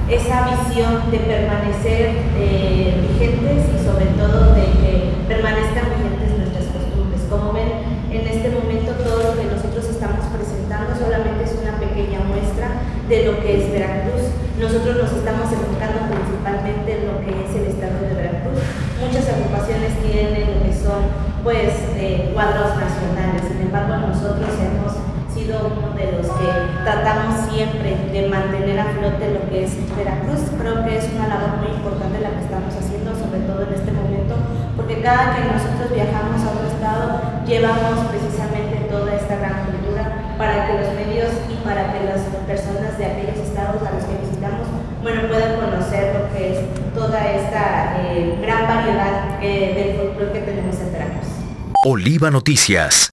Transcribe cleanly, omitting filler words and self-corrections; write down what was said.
esa visión de permanecer vigentes y sobre todo de que permanezcan vigentes nuestras costumbres. Como ven, en este momento todo lo que nosotros estamos presentando solamente es una pequeña muestra de lo que es Veracruz. Nosotros nos estamos enfocando principalmente en lo que es el estado de Veracruz. Muchas agrupaciones tienen lo que son cuadros nacionales, sin embargo nosotros hemos sido uno de los que tratamos siempre de mantener a flote lo que es Veracruz. Creo que es una labor muy importante la que estamos haciendo, sobre todo en este momento, porque cada que nosotros viajamos a otro estado, llevamos precisamente toda esta gran cultura para que los medios y para que las personas de aquellos estados a los que visitamos, puedan conocer lo que es toda esta gran variedad del folclore que tenemos en Veracruz. Oliva Noticias.